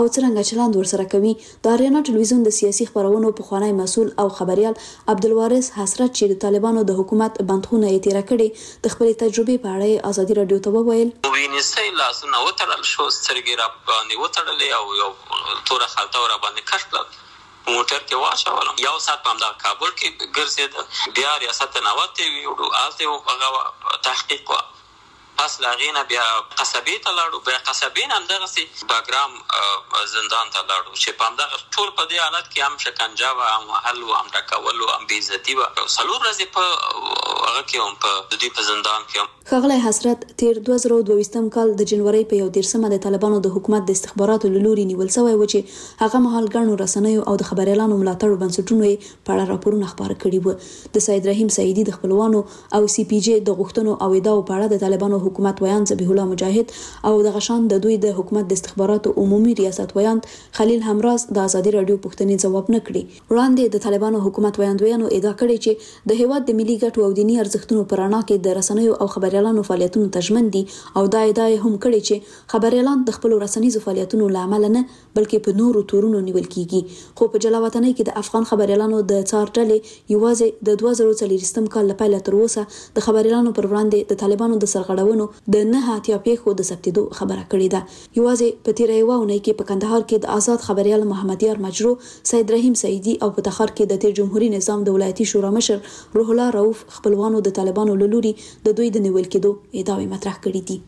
او څرنګه چلند ورسره کوي. د اریانا ټلویزیون د سیاسي خبرونو پخوانی مسؤل او خبريال عبدالوارث حسرت چې د طالبانو د حکومت بندخونه یې تیر کړي د خپل تجربې په اړه ازادي رادیو ته وویل. وینځي لاسونه وتړل شو، سترګې را باندې وتړلې او یو تور خلطه را باندې کش کړل. موټر کې واچولم، یو ساعت په همدغه کابل کې ګرځېده، بیا ریاست نوت وي او هلته هغه تحقیق و. پس لاغینه بیا قصبې ته لاړو، بیا قصبې نه همدغسې باګرام زندان ته لاړو چې په همدغه ټول په دې حالت کې هم شکنجه وه، هم وهل وه، هم ډکول وه، هم بېعزتي وه. 4 ورځې په هغه کې هم په د دوی په زندان کې هم. ښاغلی حسرت تیر 2022 کال د جنورۍ په 1 د طالبانو د حکومت د استخباراتو له لوري نیول شوی و چې هغه مهال ګڼو رسنیو او د خبريالانو ملاتړو بنسټونو یې په اړه راپورونه خپاره کړي وو. د سید رحیم سعیدي د خپلوانو او سی پی جی د غوښتنو او ادعاو په اړه د طالبانو حکومت ویان ذبیح الله مجاهد او د غشان د دوی د حکومت د استخباراتو عمومي ریاست ویان خلیل همراز د ازادي رادیو پوښتنې ځواب نه کړي. وړاندې د طالبانو حکومت ویاندویانو ادعا کړې چې د هیواد د ملي ګټو او دینی ارزښتونو پر رڼا کې د رسنیو او خبريالانو فعالیتونو تجمن دي او دا ادعا هم کړې چې خبريالان د خپل رسنیزو فعالیتونو لامل نه بلکې په نورو تورونو نیول کیږي. خو په جلاوطنۍ کې د افغان خبريالانو د څار ډلې یوازې د 2024 کال لپاره تر اوسه د خبريالانو پر وړاندې د طالبانو د سرغړونو د نه اتیا پیښو د ثبتېدو خبره کړې ده. یوازې په تیره یوه اونۍ کې په کندهار کې د آزاد خبريال محمد یار مجرو، سید رحیم سعیدي او په تخار کې د تیر جمهوریت نظام د ولایتي شورا مشر روح الله رؤوف خپلوانو د طالبانو له لوري د دوی د نیول کېدو ادعاوې مطرح کړې دي.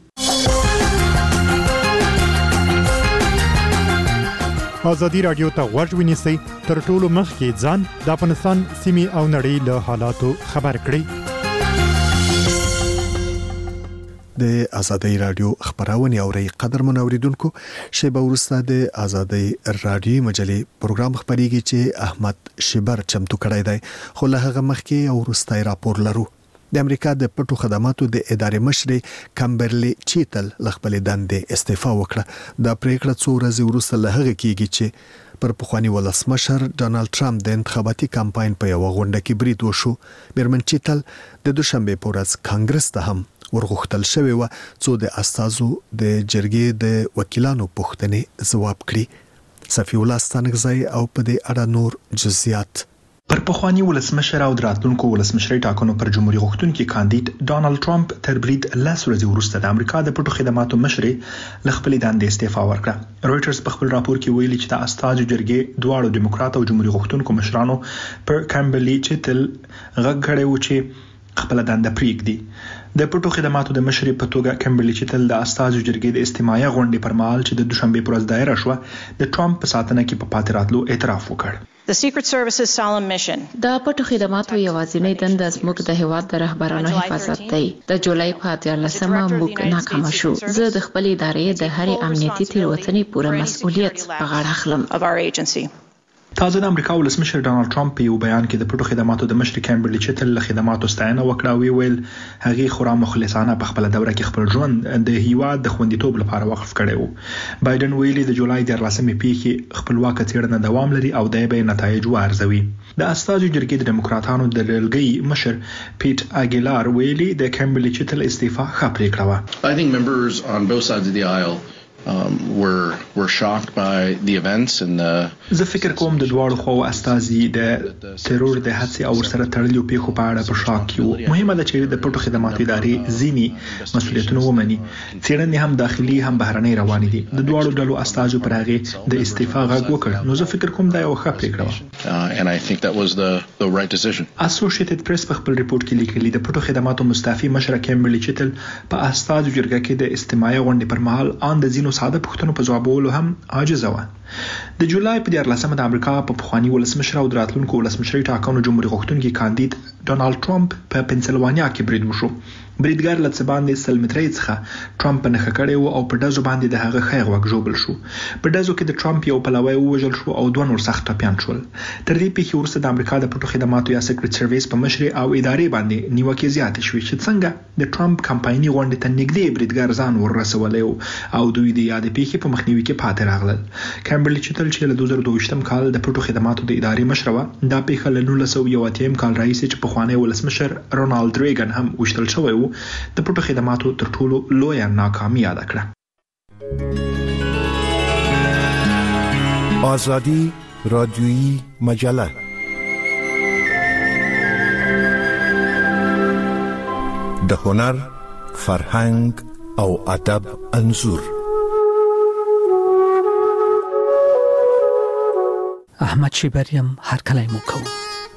ازادي رادیو ته غوږ ونیسئ، تر ټولو مخکې ځان د افغانستان سیمې او نړۍ له حالاتو خبر کړئ. د ازادي رادیو خبرونه اوري قدرمن اوریدونکو، شیبه وروسته د ازادي رادیو مجلې پروګرام خبريږي چې احمد شبر چمتو کړی دی. خو له هغه مخکې وروسته راپور لرو. د امریکا د پټو خدماتو د ادارې مشر کمبرلی چیتل خپل دندې استعفا وکړه. د پریکړه څو ورځې وروسته له هغه کېږي چې پر پخوانی ولسمشر ډانلډ ټرمپ د انتخاباتي کمپاین په یو غونډه کې برید وشو. میرمن چیتل د دوشنبه په ورځ کانګرس ته هم ورغښتل شوی و څو د استازو د جرګې د وکیلانو پوښتنې ځواب کړي. صفی الله ستانګزی او په دې اړه نور جزئیات. پر پخوانی ولسمشر او دراتلونکو ولسمشري ټاکنو پر جمهوریت غوښتونکي کاندید ډانلډ ټرمپ تر برید لس ورځې وروسته د امریکا د پټو خدماتو مشر له خپل دندې استعفا ورکړه. رويټرز په خپل راپور کې ویلي چې د استازو جرګې دواړو دیموکرات او جمهوریت غوښتونکو مشرانو پر کمبرلی چیتل غږ کړی و چې خپل دنده پریږدي. د پټو خدماتو د مشر په توګه کمبرلی چیتل د استازو جرګې د استماعي غونډې پر مهال چې د دوشنبه پر ورځ دایره شو د ټرمپ په ساتنه کې په پاتې راتلو اعتراف وکړ. The Secret Service's solemn mission. د پټو خدماتو یوازینۍ دنده زموږ د هیواد د رهبرانو حفاظت دی. د جولای په 13مه موږ ناکام شو. زه د خپل ادارې د هرې امنیتي تېروتنې پوره مسؤلیت په غاړه اخلم. تازه د امریکا ولسمشر ډانلډ ټرمپ په یو بیان کې د پټو خدماتو د مشر کمبرلی چیتل له خدماتو ستاینه وکړه او ویل هغه خورا مخلصانه په خپل دوره کې خپل ژوند د هیواد د خوندیتوب لپاره وقف کړی و. بایدن ویلي د جولای 14مې پیښې خپلواک څېړنه دوام لري او د به نتایج وارزوي. د استازو جرګې د دیموکراتانو د لړګي مشر پیټ اګیلار ویلي د کمبرلی چیتل استعفا ښه پریکړه و. I think members on both sides of the aisle were shocked by the events and زه فکر کوم د دواړو خواو استازي د ترور د هڅې او سره تړلو پیښو په اړه په شاک کې وو. مهمه ده چې د پټو خدماتو ادارې ځینی مسؤلیتونه ومني. څېړنې هم داخلي هم بهرنۍ روانې دي. د دواړو ډلو استازو پر هغه د استعفا غږ وکړ. نو زه فکر کوم دا یو ښه پریکړه و. and I think that was the right decision. اسوسییټډ پریس په خپل ریپورت کې لیکلي د پټو خدماتو مستعفي مشر کمبرلی چیتل په استازو جرګه کې د استماعي غونډې پر مهال ان د زینو ساده پوښتنو په ځوابولو هم عاجز و. د جولای په 14مه د امریکا په پخوانی ولسمشر او دراتلونکو ولسمشري ټاکنو جمهوریت غوښتونکي کاندید ډانلډ ټرمپ په پنسلوانیا کې برید وشو. بریدګر له څه باندې 100 مترۍ څخه ټرمپ نه خکړې و او په دزو باندې د هغه خیغ وګژوبل شو. په دزو کې د ټرمپ یو پلوی وژل شو او دوه نور سخت ټپيان شول. تر دې پیښې وروسته د امریکا د پټو خدماتو یا سیکریټ سرویس په مشر او ادارې باندې نیوکې زیاتې شوې چې څنګه د ټرمپ کمپایني غونډې ته نږدې بریدګر ځان ورسولی او دوی د یاد پیښې په مخنیوي کې پاتې راغلل. کمبرلی چیتل چې له 2022 کال د پټو خدماتو د ادارې مشر و، دا پیښه له 1980 کال راهیسې چې پخوانی ولسمشر رونالد ریګن هم وشتل شوی و د پټو خدماتو تر ټولو لویه ناکامي یاد کړه. آزادی رادیویی مجله. د هنر، فرهنګ او ادب انځور. احمد شیبریم هر کله مو کوم.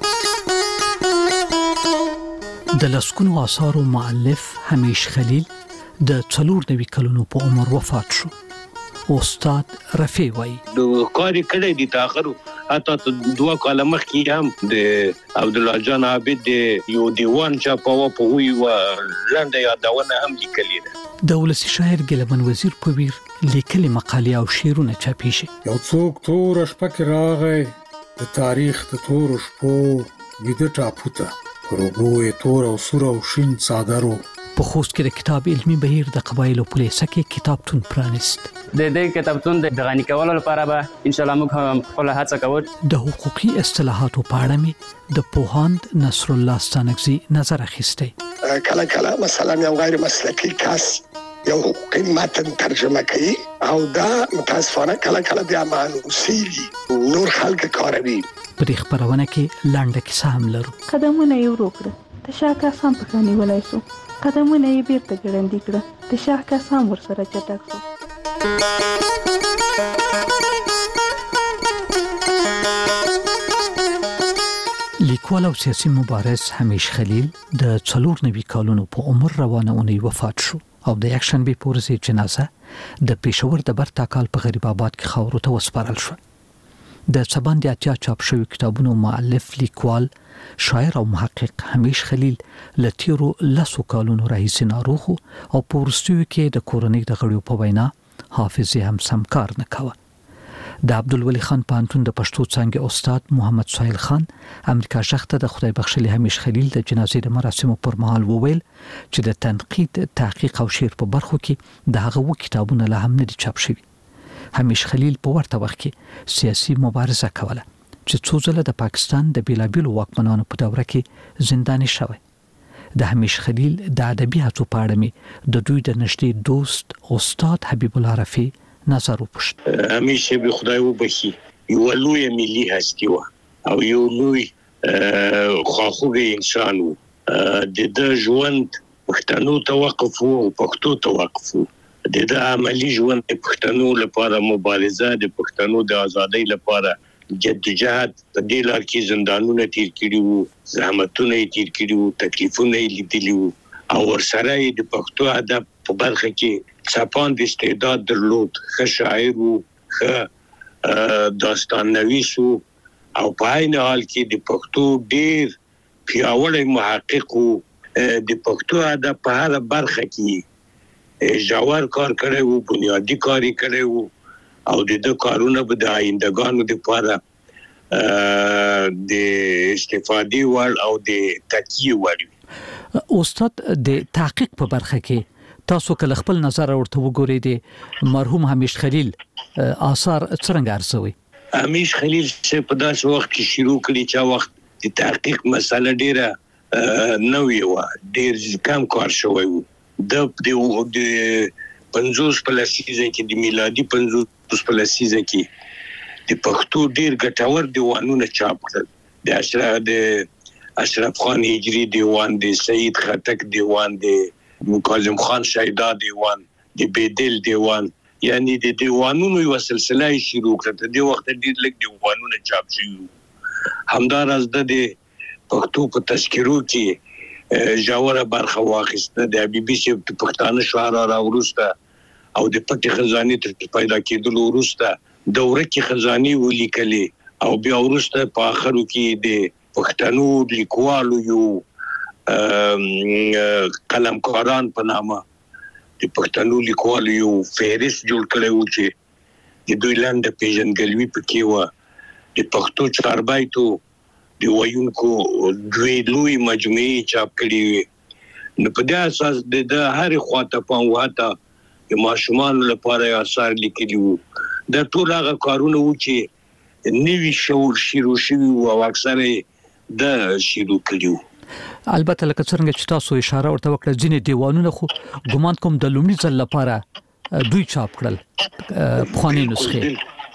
د لسکونو آثارو مؤلف همیش خلیل د 94 کلونو په عمر وفات شو. استاد رفیع وای د کاری کړي دي تاخرو اته 2 کال مخکې هم د عبد الله جان عابد د یو دیوان چاپاوه په وی و لاندې یادونه هم لیکلې ده. د ولسی شاعر ګلمن وزیر په ویر لیکلي مقالې او شعرونه چاپی شي. یو څوک تور شپه کې راغی د تاریخ د تور شپو ویده ټاپوته پروګو تور او سور او شین صادرو. په خوست کې د کتاب علمي بهیر د قبایلو په لیسه کې کتابتون پرانیست. د دې کتابتون د غني کولو لپاره به ان شاء الله موږ هم خپل هڅه کوو. د حقوقي اصطلاحاتو په اړه می د پوهاند نصر الله ستانکزي نظر اخیسته. کله کله مثلا یو غیر مسلکی کس یو حقوقي متن ترجمه کوي او دا متاسفانه کله کله بیا مانوسی نور خلک کاروي. په خبرونه کې لاندې کیسه هم لرو. قدمونه یو روکړه د شاکا سم په کانی ولای سو قدمونه یې بیرته ګړندې کړه د شاکا سم ور سره چټک سو. لیکوال او سیاسي مبارز همیش خلیل د 94 کلونو په عمر روانه اونۍ وفات شو او د یکشنبه په ورځ جنازه د پېښور د برتاکال په غریب آباد کې خاورو ته وسپارل شو. د سباندې اتیا چاپ شوی کتابونو مؤلف لیکوال شاعر او محقق همیش خلیل لتیرو لاسو کالونو راهیسې ناروغ او په ورستیو کې د کورنۍ د غړیو په وینا حافظه هم سمکار نه کاوه. د عبدالولی خان پانتون د پښتو څانګې استاد محمد سهیل خان امریکا شخته د خدای بخښلي همیش خلیل د جنازې د مراسمو پر مهال وویل چې د تنقید، تحقیق او شعر په برخو کې د هغه کتابونه لا هم نه دي چاپ شوي. همیش خلیل په ورته وخت کې سیاسي مبارزه کوله چې څو ځله د پاکستان د بیلابیلو واکمنانو په دوره کې زنداني شوی. د همیش خلیل د ادبي هڅو په اړه می د دوی د نږدې دوست استاد حبیب الله رفیع نظر وپوښت. همیشه به خدای وبخي یو لوی ملي هستی و او یو لوی خواخوږی انسان و. د ژوند پښتنو توقف او پښتو توقف د عملی ژوند د پښتنو لپاره مبارزه د پښتنو د ازادۍ لپاره جدوجہد په دې لار کې زندانونه تیر کړي وو، زحمتونه تیر کړي وو، تکلیفونه لیدلي وو او ورسره د پښتو ادب په برخه کې څاپان د استعداد درلود. ښه شاعر وو، ښه داستان نویس وو او په عین حال کې د پښتو ډیر پیاوړی محقق وو. د پښتو ادب په هر برخه کې ژور کار کړی وو، بنیادی کاری کړی وو او د کارونه به د آیندګانو لپاره د استفادې وړ او د تکیه وړ. استاد د تحقیق په برخه کې تاسو کله خپل نظر ورته وګورئ د مرحوم همیش خلیل آثار څنګه ارزوي؟ همیش خلیل چې په داسې وخت کې شروع کړی چې وخت د تحقیق مسله ډیره نوې و، ډیر کم کار شوی و. د 50 په لسیزه کې د میلادي 50 په لسیزه کې د پښتو ډیر ګټور دیوانونه چاپ کړل. د اشرف خان هجری دیوان، د سید خټک دیوان، د کاظم خان شیدا دیوان، د بیدل دیوان، یعنی د دیوانونو یو سلسله شروع کړه. د وخت ډیر لږ دیوانونه چاپ شوي. همداراز د پښتو په تذکرو کې جاوره برخه واخیسته. د حبیبي چې د پښتانه شعرا راورسته او د پټي خزانه تر پیدا کېدلو وروسته دوره کې خزانه ولیکلې او بیا وروسته په اخرو کې د پښتنو لیکوالو یو قلمکاران په نامه د پښتنو لیکوالو یو فهرست جوړ کړی و چې د دوی لاندې پیژنګلوي پکې و. د پښتو چاربایتو د وایونکو دوی لوی مجموعي چاپ کړي وي. نو په دې اساس د هر خواته په واته د ماشومان لپاره اثر لیکلي وو. د ټول هغه کارونه وو چې نوي شعور شروع شوي او اکثره د شروع کړي وو. البته لکه څنګه چې تاسو اشاره ورته وکړه ځینې دیوانونه خو ګمان کوم د لومړي ځل لپاره دوی چاپ کړل پخواني نسخې.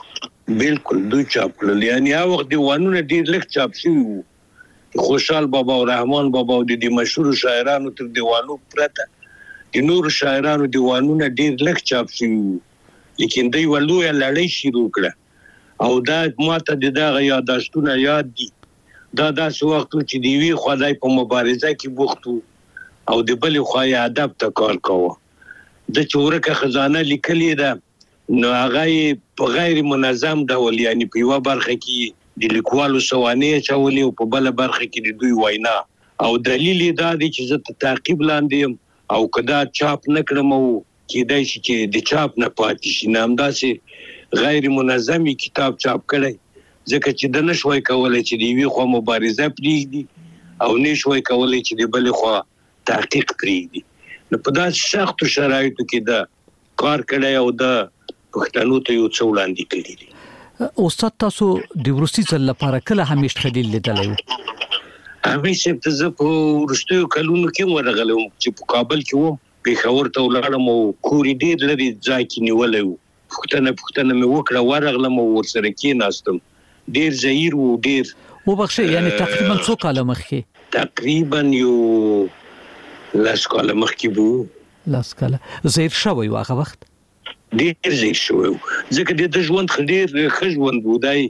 بالکل دوی چاپ کړل. یعنی هغه وخت دیوانونه ډیر لږ چاپ شوي وو. خوشحال بابا او رحمان بابا او د مشهور شاعرانو تر دیوانو پرته د نور شاعرانو دیوانونه ډیر لږ چاپ شوي وو. لیکن دوی ولوی لړۍ شروع کړه او دا ماته د دغه یاداشتونه یاد دي. دا داسې وخت چې دی وی خدای په مبارزه کې بوخت او د بل خو یې ادب ته کار کوه. د چورکه خزانه لیکلې ده نو هغه په غیر منظم ډول یعنی په یو برخه کې د لیکوالو سوانې چولې او په بل برخه کې د دوی وینا او دلیل دا دی چې زه تعقیب لاندې او کدا چاپ نکړم او کېدای شي چې د چاپ نه پاتې شي. نامداسې غیر منظمي کتاب چاپ کړی ځکه چې د نشوي کولای چې دی وی خو مبارزه پریږدي او نشوي کولای چې د بل خو تحقیق پریږدي. نو په داسې سختو شرایطو کې دا کار کړی او د پښتنو ته یو څه وړاندې کړی دي. استاد تاسو د ورستي ځل لپاره کله همیش خلیل لیدلی و؟ همیش په زه په ورستیو کلونو کې ورغلم چې په کابل کې وم. پېښور ته ولاړم او کورې ډېر لرې ځای کې نیولی و. پوښتنه مې وکړه ورغلم او ورسره کېناستم. ډېر زهیر و ډېر. وبخښئ یعنې تقریبا څو کاله مخکې؟ تقریبا یو 10 کاله مخکې به 10 کاله. زهیر شوی و هغه وخت؟ ډېر زهیر شوی و ځکه د ژوند ډېر ښه ژوند و. دی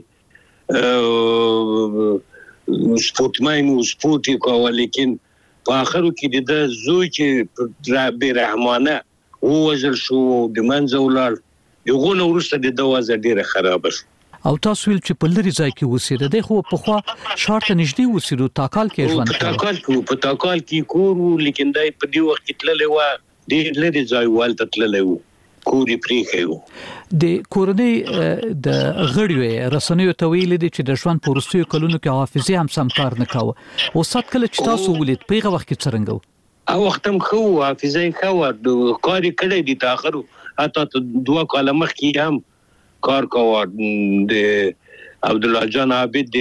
سپورټمین و سپورټ یې کوه لیکن په آخرو کې د زوی چې بې رحمانه ووژل شو د منځه ولاړ. د هغو نه وروسته د ده وضع ډېره خرابه شو. او تاسو ویل چې په لرې ځای کې اوسېده. دی خو پخوا ښار ته نږدې اوسېدو. تاکال کې ژوند کوو. په تاکال کې کور و لیکن دی په دې وخت کې تللی و ډېر لرې ځای و هلته تللی و کور یې پرېښی و. د کورنۍ د غړیو رسنیو ته ویلي دي چې د ژوند په وروستیو کلونو کې حافظې هم سم کار نه کاوه. استاد کله چې تاسو ولید په هغه وخت کې څرنګه و؟ هغه وخت هم ښه و حافظه یې ښه وه. کار یې کړی دي تر اخرو حتی 2 کاله مخکې هم کار کوه. د عبدالله جان عابد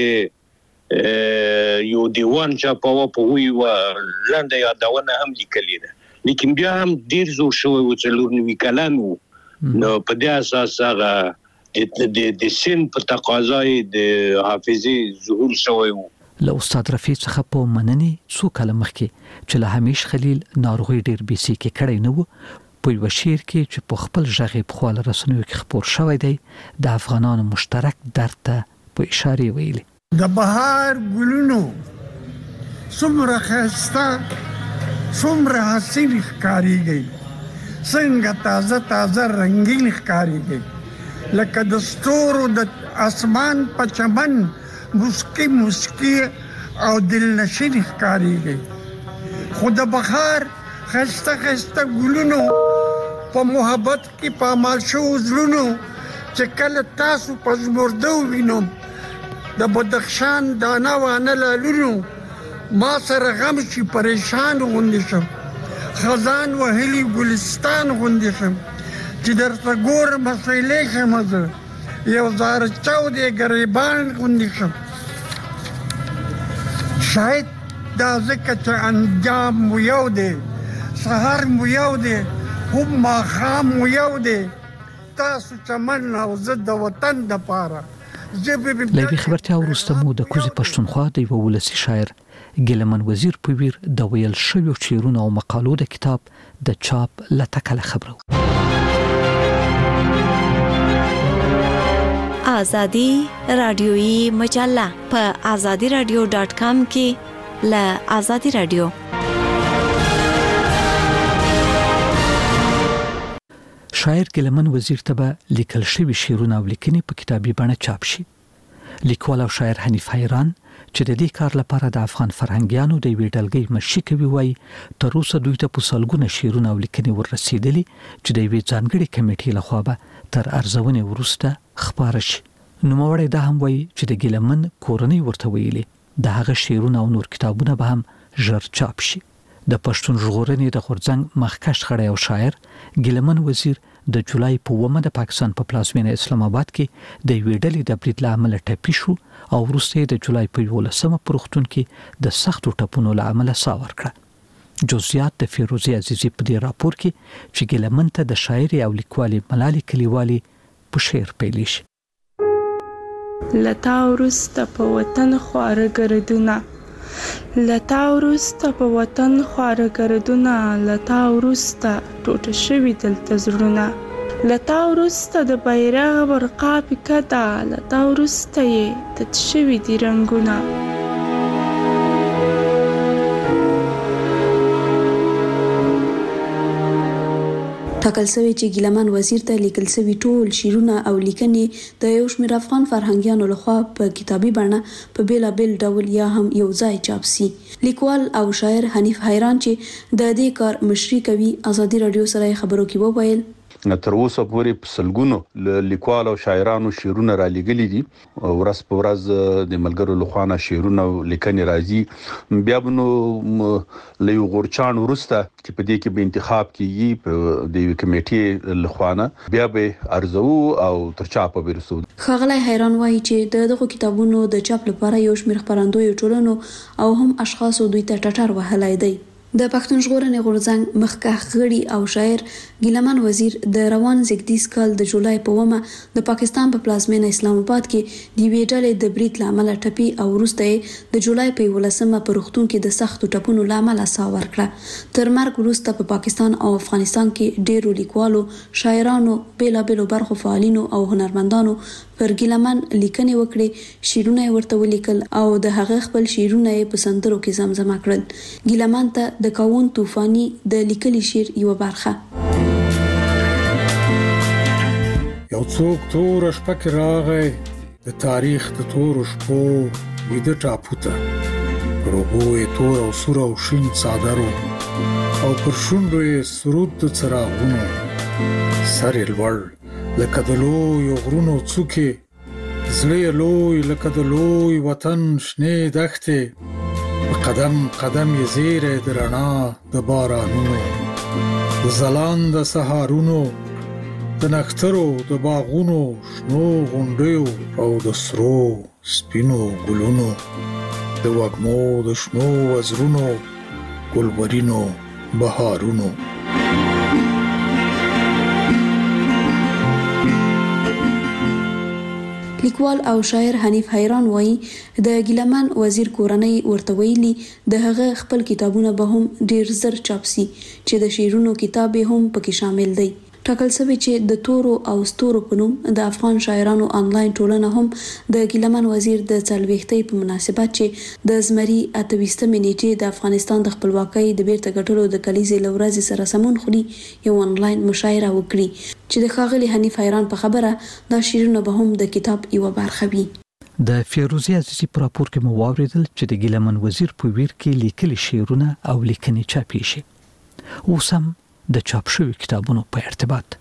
د یو دیوان چاپاوه په هغوی یوه لنډه یادونه هم لیکلې ده لیکن بیا هم ډیر زوړ شوی و 94 کلن و. نو په دې اساس هغه د سن په تقاضای د حافظې ظهور شوی و. له استاد رفیع څخه په مننې څو کاله مخکې چې له همیش خلیل ناروغي ډیر بیسي کې کړی نه و. په یو شعر کې چې په خپل ژغې په خواله رسنیو کې خپور شوی دی د افغانانو مشترک درد ته په اشاره ویلي. د بهار ګلونو څومره ښایسته څومره حسین ښکارېږي څنګه تازه تازه رنګین ښکارېږي لکه د ستورو د اسمان په چمن مسکی مسکی او دلنشین ښکارېږي. خو د بهار ښایسته ښایسته ګلونو په محبت کې پامال شوو زړونو چې کله تاسو په زمردو وینم د بدخشان دانه وانه لالونو ما سره غم شي پریشان غوندې شم خزان وهلي ګلستان غوندې شم چې درته ګورم مسیلې شم زه یو زار چاودې ګریبان غوندې شم. شاید دا ځکه چې انجام مو یو دی سهار مو یو دی هم ماښام مو یو دی تاسو چمن او زه د وطن دپاره. له یوې خبرتیا وروسته مو د کوزې پښتونخوا د یوه ولسي شاعر ګیلمن وزیر په ویر د ویل شویو شعرونو او مقالو د کتاب د چاپ له تکله خبرو. آزادی رادیویی مجله په azadiradio.com کې له آزادی رادیو. شاعر ګیلمن وزیر ته به لیکل شوي شعرونه او لیکنې په کتابي بڼه چاپ شي. لیکوال او شاعر حنیف حیران چې د دې کار لپاره د افغان فرهنګیانو د یوې ډلګۍ مشري کوي وایي تر اوسه دوی ته په سلګونه شعرونه او لیکنې وررسېدلي چې د یوې ځانګړې کمیټې لخوا به تر ارزونې وروسته خپاره شي. نوموړی دا هم وایي چې د ګیلمن کورنۍ ورته ویلي د هغه شعرونه او نور کتابونه به هم ژر چاپ شي. د پښتون ژغورنې د غورځنګ مخکښ غړی او شاعر ګیلمن وزیر د جولای په 9 د پاکستان په پلازمینه اسلام آباد کې د یوې ډلې د برید له امله ټپي شو او وروسته د جولای په 11 په روغتون کې د سختو ټپونو له امله ساه ورکړه. جزئیات د فیروزي عزیزي په دې راپور کې چې ګیلمن ته د شاعري او لیکوالي ملالۍ کلیوالي په شعر پیل شي. لتا ورسته په وطن خواره ګردونه لتا ورسته په وطن خواره ګردونه لتا ورسته ټوټه شوي دلته زړونه لتا ورسته د بیرغ برقا پیکه ده لتا ورسته یې تت شوي دي رنګونه ټاکل شوی چې ګیلمان وزیر ته لیکل شوی ټول شعرونه او لیکنې د یو شمېر افغان فرهنګیانو لخوا په کتابي بڼه په بیلابل ډول یا هم یو ځای چاپ سي. لیکوال او شاعر حنیف حیران چې د دې کار مشري کوي ازادي رادیو سره خبرو کې وویل تر اوسه پورې په سلګونو لیکوال او شاعرانو شعرونه را لګلي دي ورځ په ورځ د ملګرو لخوانه شعرونه او لیکنې راځي بیا نو لیو غورچان ورسته چې په دې کې به انتخاب کیږي په د کمیټې لخوانه بیا به ارزو او تر چاپ به رسو. خغلی حیران وایي چې دغه کتابونو د چاپ لپاره یو شمېر خپرندوی ټولنو او هم اشخاصو دوی ته ټټر وهلای دی. د پښتون ژغورنې غورځنګ مخکښ غړي او شاعر ګیلمان وزیر د روان زیږدیز کال د جولای په ومه د پاکستان په پلازمینه اسلام آباد کې د وی ډلې د بریټ لامل ټپي او وروسته د جولای په 18مه په روغتون کې د سختو ټپونو لامل سا ورکړه. تر مرګ وروسته په پاکستان او افغانستان کې ډېرو لیکوالو شاعرانو بیلابلو برخو فعالینو او هنرمندانو پر ګیلمان لیکنې وکړې شعرونه ورته ولیکل او د هغه خپل شعرونه په سندرو کې زمزمه کړل. ګیلمان ته د کاون طوفاني د لیکلي شعر یو برخه یو څوک تور شپه کې راغی د تاریخ د تور شپو ویده ټاپوته پر اوږو یې تور او سور او شین څادر او پر شونډو یې سرود د څراغونو سر یې لوړ لکه د لویو غرونو څوکې زړه یې لوی لکه د لوی وطن شنې دښتې په قدم قدم یې زیری د رڼا د بارانونو د ځلانده سهارونو د نښترو د باغونو شنو غونډیو او د سرو سپینو ګلونو د وږمو د شنو وزرونو ګلورینو بهارونو. لیکوال او شاعر حنیف حیران وایي د ګیلمان وزیر کورنۍ ورته ویلي د هغه خپل کتابونه به هم ډیر زر چاپ سي چې د شعرونو کتاب هم پکې شامل دی. ټاکل شوی چې د تورو او ستورو په نوم د افغان شاعرانو آنلاین ټولنه هم د ګیلمان وزیر د 40 په مناسبت چې د زمري 28 نیټې د افغانستان د خپلواکۍ د بیرته ګټلو د کلیزې لورځ سره سمون خوري یو آنلاین مشاعره وکړي چې د ښاغلي حنیف حیران په خبره دا شعرونه به هم د کتاب یو برخه وي. د فیروزی عزیزی پر راپور کې مو واوریدل چې د ګیلمان وزیر په ویر کې لیکلي شعرونه او لیکنې چاپی شي. اوسم د چاپ شوی کتابونو په ارتباط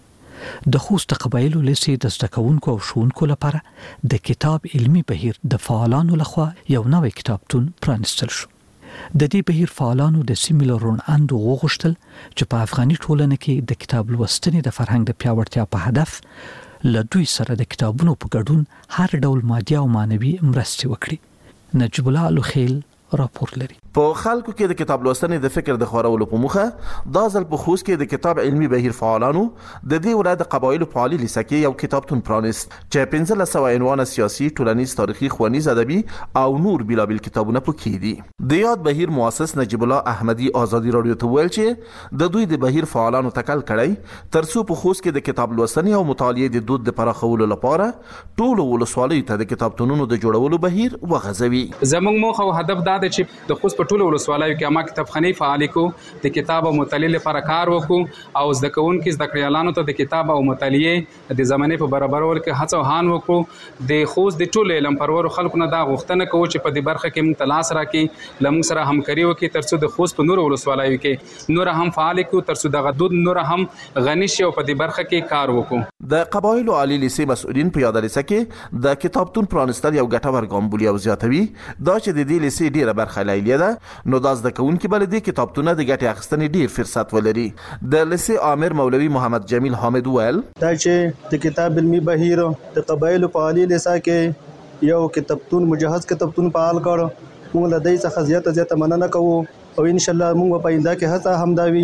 د خوست قبایلو لسی د زدکونکو او شونکو لپاره د کتاب علمی بهیر د فعالانو لخوا یو نوې کتابتون پرانستل شو. د دې بهیر فعالانو د سیملرون اند وغوښتل چې په افغاني ټولنه کې د کتاب لوستنې د فرهنګ د پیاوړتیا په هدف له دوی سره د کتابونو په ګډون هر ډول مادي او مانوي مرستې وکړي. نجیب الله الخیل راپور لري. په خلکو کې د کتاب لوستنې د فکر د خورولو په موخه دا ځل په خوست کې د کتاب علمی بهیر فعالانو د دې ولایت قبایلو په عالی لیسه کې یو کتابتون پرانست چې 1500 عنوان سیاسي، ټولنیز، تاریخي، ښوونیز، ادبي او نور بیلابل کتابونه پکې دي. د یاد بهیر مؤسس نجیب الله احمدی آزادی رادیو ته ویل چې د دوی د بهیر فعالانو تکل کړی ترڅو په خوست کې د کتاب لوستنې او مطالعې د دود د پراخولو لپاره ټول ولسوالیو ته د کتابتونونو د جوړولو بهیر وغځوي. زموږ موخه او هدف دا دی چې د خوست په ټولو ولسوالیو کې ما کتابخانه فعال کو د کتاب او مطالعې لپاره کار وکړو او زده کوونکو زده کړیالانو ته د کتاب او مطالعې د زمانه په برابرولو کې هڅه وهان وکړو. د خوست د ټولو علم پرور خلکو نه دا غوښتنه کوي چې په دې برخه کې موږ تلاش راکړي لمون سره همکاري وکړي ترڅو د خوست په نور ولسوالیو کې نور هم فعال کو ترڅو د غدود نور هم غنی شي او په دې برخه کې کار وکړو. د قبایلو عالی لیسې مسؤلین په یاد لیسه کې د کتابتون پرانستل یو ګټور ګام بولي او زیاتوي دا چې د دې لیسې ډیره برخه لایلیه ده نو دا زده کوونکي بل دې کتابتونه د ګټې اخیستنې ډیر فرصت ولري. د لیسې عامر مولوي محمد جمیل حامد ویل دا چې د کتاب علمي بهیر د قبایلو په عالی لیسه کې یو کتابتون مجهز کتابتون فعال کړ موږ له دې څخه زیاته مننه کوو او ان شاء الله موږ په آینده کې هڅه همداوي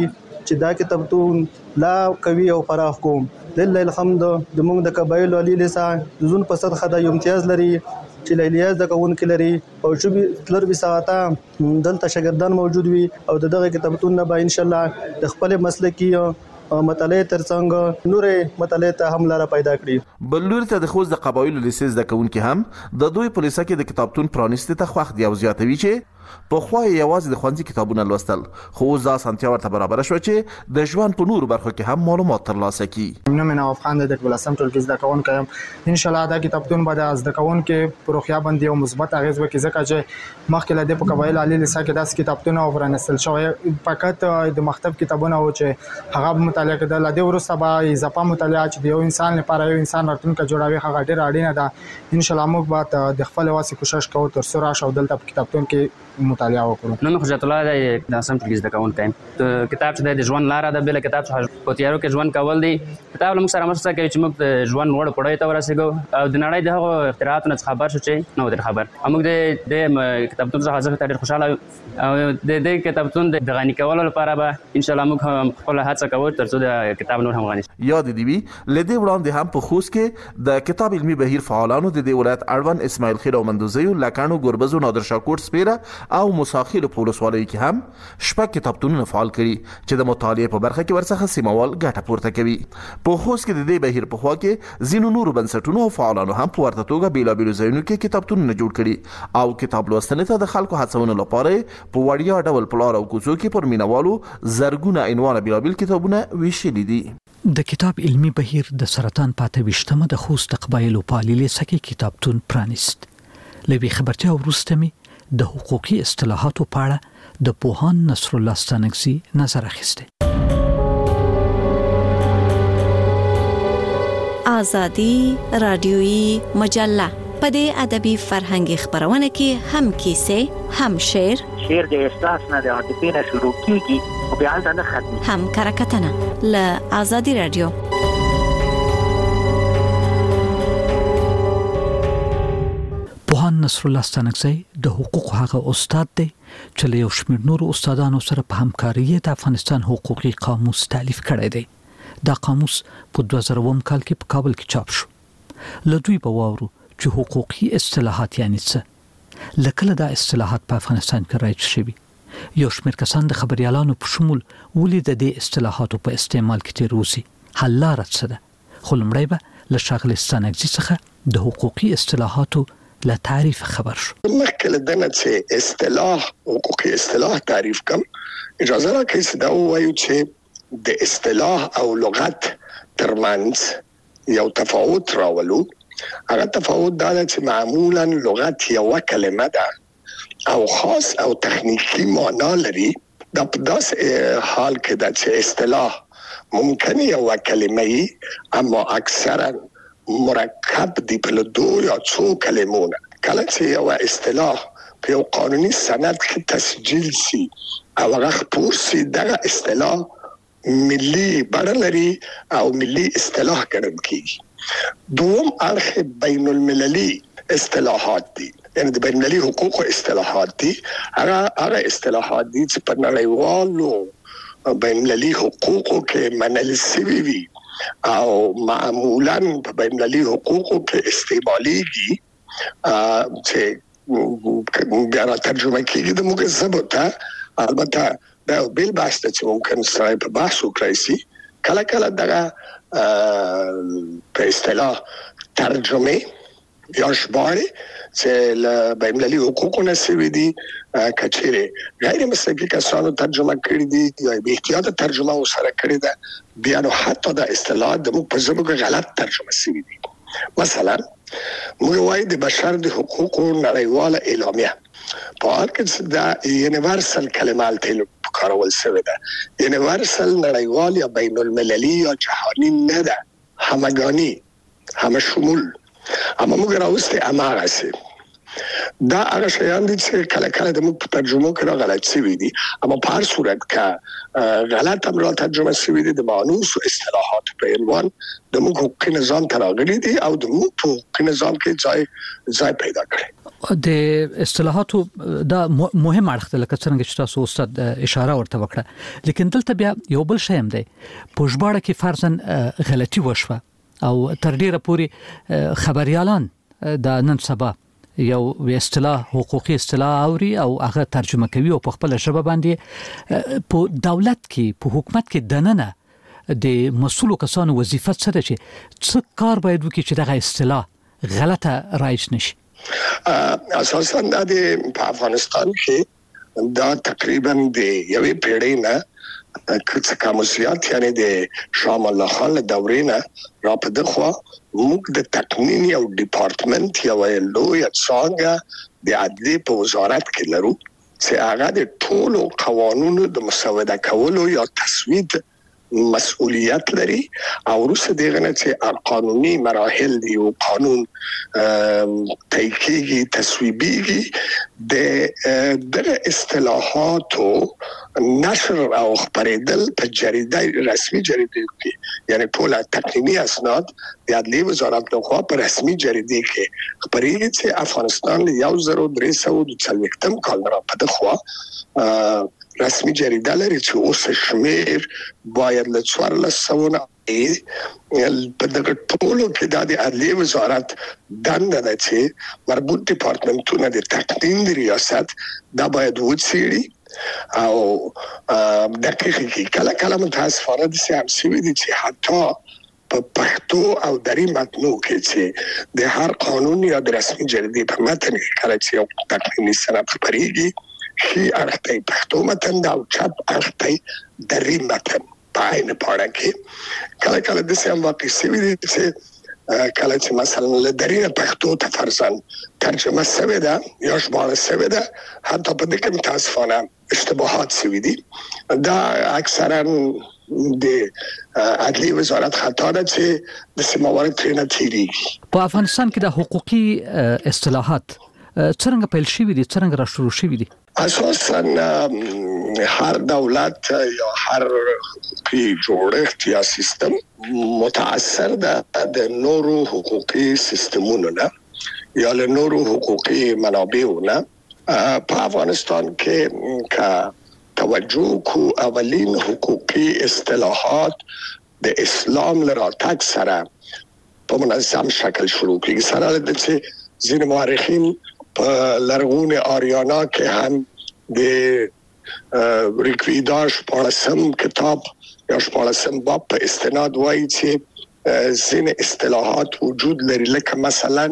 چې دا کتابتون لا قوي او پراخ کوم. لله الحمد د موږ د قبایلو علي لسان د زون په سطح د امتیاز لري چې لیلیاز د کوونکو لري او چې تلر به ساعته دلته شاګردان موجود وي او دغه کتابتون نه به ان شاء الله د خپل مسلکي مطالعه ترڅنګ نورې مطالعه ته هم لاره پیدا کړي. بلور ته د خوست د قبایلو لیسې د کوونکو هم د دوی په لیسه کې د کتابتون پرانیسته ته خوښ دی او زیاتوي چې په خو یوازې د ښوونځي کتابونه لوستل خو ځا سنتیا ورته برابر شو چې د ژوند په نورو برخو کې هم معلومات ترلاسه کړي. نو مې نو افغان د ولسم ټولګي زده کوونکم ان شاء الله دا کتابتون به د زده کوونکو پروخیا باندې او مثبت اغیز وکړي ځکه چې مخکې له دې په قبایل علي لسا کې داس کتابتون او ورنسل شوی فقط د مکتب کتابونه او چې هغه مطالعه کړل د ورسره به اضافه مطالعه چې د یو انسان لپاره یو انسان راتلونکي جوړوي هغه ډیر اړینه ده. ان شاء الله موږ به د خپل واسي کوشش کوو تر څو راشو دلته په کتابتون کې مطالعه وکړو. نو حجت الله د سم ټولګي زده کوونکی کتاب چې د ژوند لاره ده بل کتاب چې په تیارو کې ژوند کول دی کتاب موږ سره مرسته کوي چې موږ د ژوند وړ پړای ته ورسېږو او د نړۍ د اختراعاتو څخه خبر شو چې نو د خبر موږ د کتابتون څخه ځکه ډېر خوشاله او د دې کتابتون د غني کولو لپاره به ان شاء الله موږ خپل هڅه کوو تر څو د کتاب نور هم غني شي. یاد دی وی لدی وړاندې هم په خوست کې د کتاب علمي بهیر فعالانو د دې ولایت اړوند اسماعیل خیل او مندوزیو لکانو ګوربزو نادر شاکور سپیره او مساخیل په ولسوالۍ کې هم شپږ کتابتونونه فعال کړي چې د مطالعې په برخه کې ورڅخه سیموال ګټه پورته کوي. په خوست کې د دې بهیر په خوا کې ځینو نورو بنسټونو او فعالانو هم په ورته توګه بیلابیلو ځایونو کې کتابتونونه جوړ کړي او کتاب لوستنې ته د خلکو هڅونې لپاره په وړیا ډول په لار او کوڅو کې پر مینوالو زرګونه عنوان بیلابیل کتابونه ویشلي دي. د کتاب علمي بهیر د سرطان پاتې وشتمه د خوست قبایلو په علي لسا کې کتابتون پرانیست. لوي خبرتیا ورسته می د حقوقي اصطلاحاتو په اړه د پوهان نصر الله ستانکزي نظر اخیسته. آزادی رادیویی مجله په دې ادبي فرهنګي خبرونه کې هم کیسې هم شعر د احساس نه د عاطفې نه شروع کیږي او بیا نه ختمي هم کرکټنه ل آزادی رادیو. پوهان نصر الله ستانکزي د حقوق هغه استاد دی چې له یو شمېر نورو استادانو سره په همکاري د افغانستان حقوقي قاموس تالیف کړی دی. دا قاموس په 2000 کال کې په کابل کې چاپ شو. له دوی په واورو چې حقوقي اصطلاحات یعنی څه لکه دا اصطلاحات په افغانستان کې رایج شوي. یو شمېر کسان د خبريالانو په شمول ولې د دې اصطلاحاتو په استعمال کې تیر اوسي حل لار څه ده. خو لمړی به له ښاغلي ستانکزي څخه د حقوقي اصطلاحاتو لا تعریف خبر شو. مخکې له دنه چې اصطلاح حقوقي اصطلاح تعریف کوم اجازه راکړئ چې دا ووایو چې د اصطلاح او لغت ترمنځ یو تفاوت راولو. هغه تفاوت دا چې معمولا لغت یو کلمه ده او خاص او تخنیکی معنا لري. دا په داسې حال کې ده چې اصطلاح ممکن یو کلمه وي اما اکثرا مرکب دی په دو یا څو کلمونه. کله چې یو اصطلاح په یو قانوني سند کې تسجیل شي او هغه خپور شي دغه اصطلاح ملي بڼه لري او ملي اصطلاح ګڼل کیږي. دوم اړخ بین المللي اصطلاحات دي یعنی د بین المللي حقوق اصطلاحات دي. هغه اصطلاحات دي چې په نړیوالو بین المللي حقوقو کې منل شوي وي او معمولا په بین المللي حقوقو کې استعماليږي چې بیا ترجمه کیږي د موږ ثبوت. البته دا بل بحث چې ممکن سره په بحث وکړي سي کله کله دغه په اصطلاح ترجمه یا ژباړه چې له بین المللي حقوقو نه سوي دي کچېره غیر مسلکي کسانو ترجمه کړې دي یا به احتیاط ترجمه وسره کړې ده بیا نو حتی د اصطلاح د موږ په ژبه کې غلط ترجمه سوي دي. مثلا موږ وایو د بشر د حقوقو نړیواله اعلامیه په هر کې د یونیورسل کلمات ته کارول شوی ده. یونیورسل نړیوال یا بین المللي یا جهانی نه ده، همگانی همه شمول. اما موږ راوستي اماغه سي دا هغه شیان دي چې کله کله د موږ ترجمه کې غلط شوی دي، اما په هر صورت کې غلط امر ترجمه شوی دي د مانوس او اصطلاحات په عنوان د موږ حقوقي نظام تراغلي دي او د موږ حقوقي نظام کې ځای پیدا کړي. د اصطلاحاتو دا مهم اړخ ده لکه څنګه چې تاسو استاد اشاره ورته وکړه لیکن دلته بیا یو بل شی هم دی په ژباړه کې فرضاً غلطي وشوه او تر ډیره پورې خبريالان د نن سبا یو اصطلاح حقوقي اصطلاح اوري او هغه ترجمه کوي او په خپل ژبه باندې په دولت کې په حکومت کې دننه د مسؤلو کسانو وظیفه څه ده چې څه کار باید وکړي چې دغه اصطلاح غلطه رایج نشي اساساً د افغانستان کې دا تقریبا د یوې پیړۍ نه کموسیات یعنی د شاه الله خان له دورې نه را په دغه موږ د تقنین یو ډپارټمنټ یو لوی څنګه د عدلیې په وزارت کې لرو چې هغه د ټولو قوانینو د مسوده کولو یا تصویب مسؤلیت لري او وروسته دغه نه چې قانوني مراحل دی او قانون تاییدي تصویبي د اصطلاحاتو نشر او خبرېدل په جریده رسمي جریده کې یعنی ټول تقنینی اسناد د عدلیې وزارت لخوا په رسمي جریده کې خبرېږي چې افغانستان له 1340 کال را په دغه رسمي جریده لري چې اوس شمیر باید له 1400 په دغه ټولو کې د عدلیې وزارت دنده ده چې مربوط ډپارټمنټونه د تقنین د ریاست دا باید وڅېړي او دقیق کې کله متاسفانه د سیاسي وي چې حتی په پښتو او دري متنو کې چې د هر قانون یا د رسمي جریدې په متن کې کله چې یو تقنیني سند خبرېږي شي اړتای پښتو متن دا او چپ اړتای دري متن پاین پاړه کې کله د سم واقع سوي دي چې کله چې مثلا له دري پښتو ته فرضاً ترجمه سوي ده یا ژباړه سوي ده حتی په دې کې متاسفانه اشتباهات سوي دي دا اکثرا د عدلیې وزارت خطا ده چې د سیموارد ترینه تیریږي په افغانستان کې د حقوقي اصطلاحات څنګه پیل شوي دي څنګه را شروع شوي دي اساساً هر دولت یا هر حقوقي جوړښت یا سیستم متاثر ده د نورو حقوقي سیستمونو نه یا له نورو حقوقي منابعو نه په افغانستان کې توجه کو اولین حقوقي اصطلاحات د اسلام لراتګ سره په منظم شکل شروع کیږي سره د چې ځینې مورخین په لرغوني آریانا کې هم د ریکویداش پاړسم کتاب یا پاړسم باب په استناد وایي چې ځینې اصطلاحات وجود لري لکه مثلا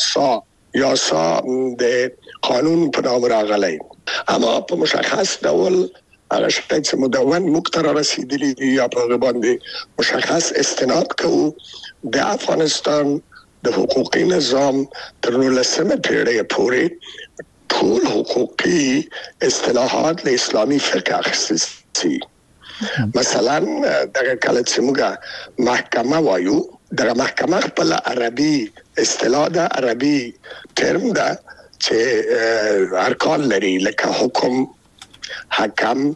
یاسا د قانون په نام راغلی اما په مشخص ډول هغه شی چې مدون مقتر رسیدلی دی یا په باندې مشخص استناد کوو د افغانستان د حقوقي نظام تر 19مه پیړۍ پورې ټول حقوقي اصطلاحات له اسلامي فقه اخیستل شي مثلا دغه کله چې موږ محکمه وایو دغه محکمه خپل عربي اصطلاح ده عربي ترم ده چې ارکان لري لکه حکم حکم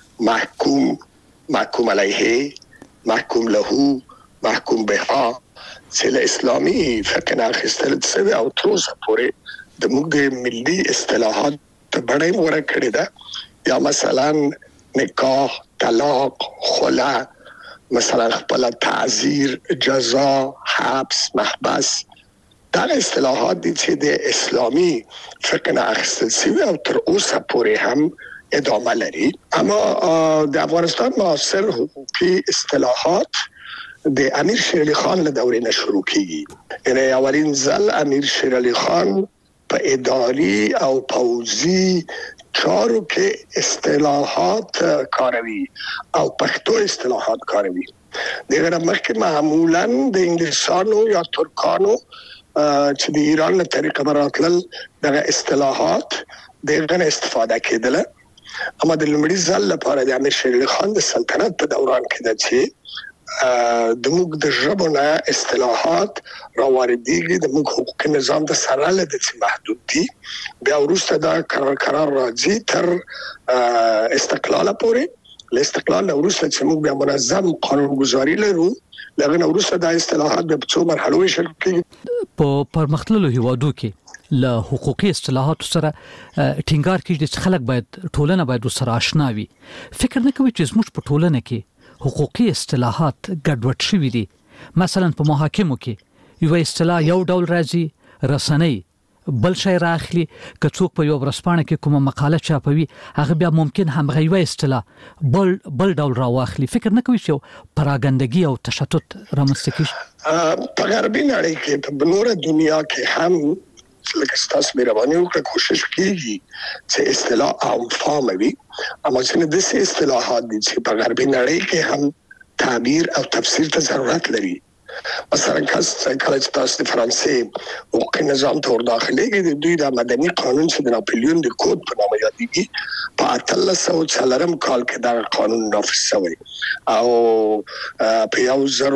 محکوم علیه محکوم له محکوم بها چې له اسلامي فقه نه اخیستل شوی او تر اوسه پورې د موږ د ملي اصطلاحات په بڼه ورکه کړی ده یا مثلا نکاح طلاق خلا مثلا خپل تعزیر جزا حبس محبس دا اصطلاحات دي چې د اسلامي فقه نه اخیستل شوی او تر اوسه پورې هم ادامه لري اما د افغانستان معاصر حقوقي اصطلاحات د امیر شیر علي خان له دورې نه شروع کیږي یعنی اولین ځل امیر شیر علي خان په اداري او پوځي چارو کې اصطلاحات کاروي او پښتو اصطلاحات کاروي دغه مخکې معمولا د انګلیسانو یا ترکانو چې د ایران له طریقه براتل دغه اصطلاحات دغه استفاده کېدله اما د لومړي ځل لپاره د امیر شیر علي خان د سلطنت په دوران کې د چې د موږ د ژبو نه اصطلاحات راوړديږي د موږ حقوقي نظام د سره له د محدود دي بیا وروسته دا قرار راځي تر استقلال پورې له استقلال وروسته چې موږ بیا منظم قانونګذاري لرو لغه وروسته د اصطلاحات په څو مرحلو ویشل کېږي په پرمختللو هیوادو کې له حقوقي اصطلاحاتو سره ټینګار کیږي چې خلک باید ټولنه باید سره آشنا وي. فکر نه کوي چې زموږ په ټولنه کې حقوقي اصطلاحات ګډوډ شوي دي. مثلا په محاکمو کې یو اصطلاح یو ډول راځي، رسنۍ بل شي راخلي، که څوک په یو ورځپاڼه کې کومه مقاله چاپوي هغه بیا ممکن هم غیوه اصطلاح بل ډول راواخلي. فکر نه کوي چې پراګندګي او تشتت رامنځته کیږي؟ په غربي نړۍ کې په نوره دنیا کې هم لکه ستاسو مهرباني وکړه کوشش کیږي چې اصطلاح عام فهم وي، اما څنګه د سه اصطلاحات دي چې په غربي نړۍ کې هم تعبیر او تفسیر ته ضرورت لري. مثلا کله چې تاسو د فرانسې حقوقي نظام ته ورداخلېږئ د دوی د مدني قانون چې د ناپلیون د کوډ په نامه یادېږي په 1804 کال کې دا قانون نافذ شوی او په